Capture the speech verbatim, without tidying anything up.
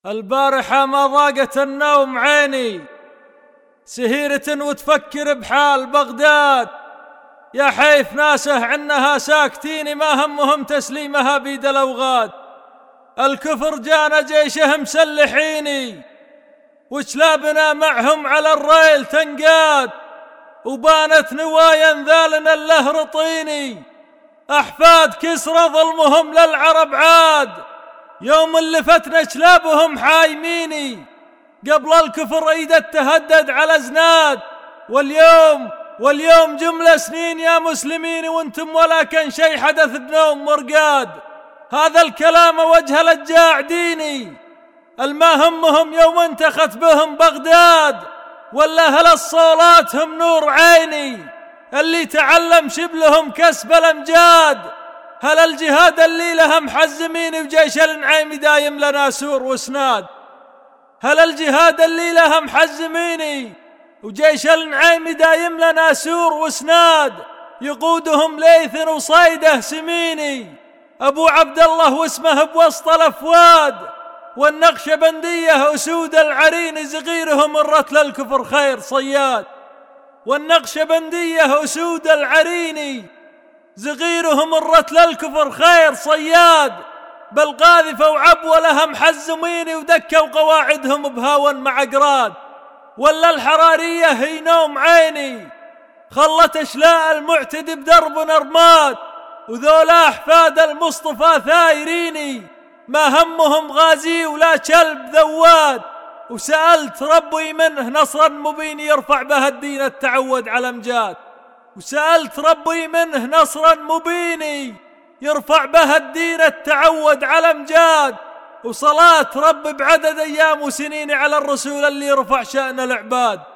البارحة ما ضاقت النوم عيني، سهيرة وتفكر بحال بغداد. يا حيف ناسه عنها ساكتين، ما همهم تسليمها بيد الأوغاد. الكفر جانا جيشه مسلحيني، وشلابنا معهم على الريل تنقاد، وبانت نوايا ذالنا اللهر طيني. أحفاد كسرى ظلمهم للعرب عاد، يوم اللي فتنا شلابهم حايميني. قبل الكفر ايدت تهدد على زناد، واليوم واليوم جملة سنين يا مسلمين وانتم ولا كان شي حدث بنوم مرقاد. هذا الكلام وجه لجاع ديني، الما همهم يوم انتخت بهم بغداد، ولا هل الصولات هم نور عيني اللي تعلم شبلهم كسب الامجاد. هل الجهاد اللي لهم حزمين وجيش النعيم دايم لنا سور وسناد. هل الجهاد اللي لهم حزميني وجيش النعيم دايم لنا سور وسناد. يقودهم ليث وصيده سميني، ابو عبد الله واسمه بوسط الافواد. والنقشبنديه اسود العرين، صغيرهم الرتل الكفر خير صياد. والنقشبنديه اسود العرين، صغيرهم الرتل الكفر خير صياد. بل قاذفة وعبوة لهم حزميني، ودكوا قواعدهم بهاون مع قراد. ولا الحرارية هي نوم عيني، خلت اشلاء المعتدي بدرب نرماد. وذولا احفاد المصطفى ثايريني، ما همهم غازي ولا كلب ذواد. وسألت ربي منه نصرا مبين، يرفع به الدين التعود على امجاد. وسألت ربي منه نصرا مبيني، يرفع به الدين التعود على امجاد. وصلاة رب بعدد ايام وسنين على الرسول اللي يرفع شأن العباد.